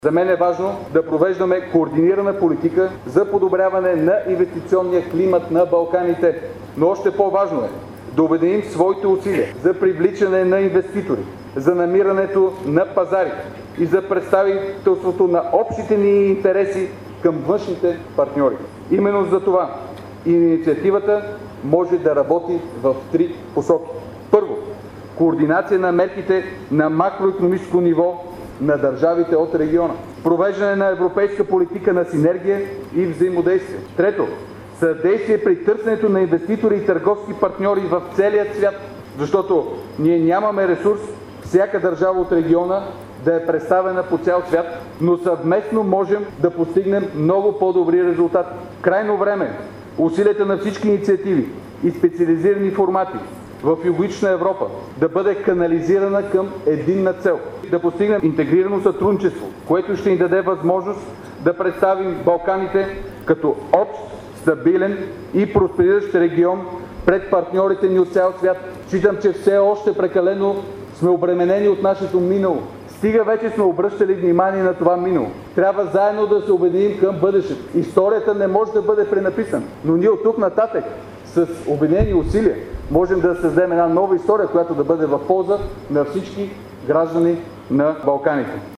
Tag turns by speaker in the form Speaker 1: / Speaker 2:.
Speaker 1: За мен е важно да провеждаме координирана политика за подобряване на инвестиционния климат на Балканите. Но още по-важно е да обединим своите усилия за привличане на инвеститори, за намирането на пазари и за представителството на общите ни интереси към външните партньори. Именно за това инициативата може да работи в три посоки. Първо, координация на мерките на макроикономическо ниво на държавите от региона. Провеждане на европейска политика на синергия и взаимодействие. Трето, съдействие при търсенето на инвеститори и търговски партньори в целия свят, защото ние нямаме ресурс всяка държава от региона да е представена по цял свят, но съвместно можем да постигнем много по-добри резултати. Крайно време е усилията на всички инициативи и специализирани формати в Югоизточна Европа да бъде канализирана към единна цел. Да постигнем интегрирано сътрудничество, което ще ни даде възможност да представим Балканите като общ, стабилен и проспериращ регион пред партньорите ни от цял свят. Считам, че все още прекалено сме обременени от нашето минало. Стига вече сме обръщали внимание на това минало. Трябва заедно да се обединим към бъдещето. Историята не може да бъде пренаписана, но ние от тук нататък с обединени усилия можем да създадем една нова история, която да бъде в полза на всички граждани на Балканите.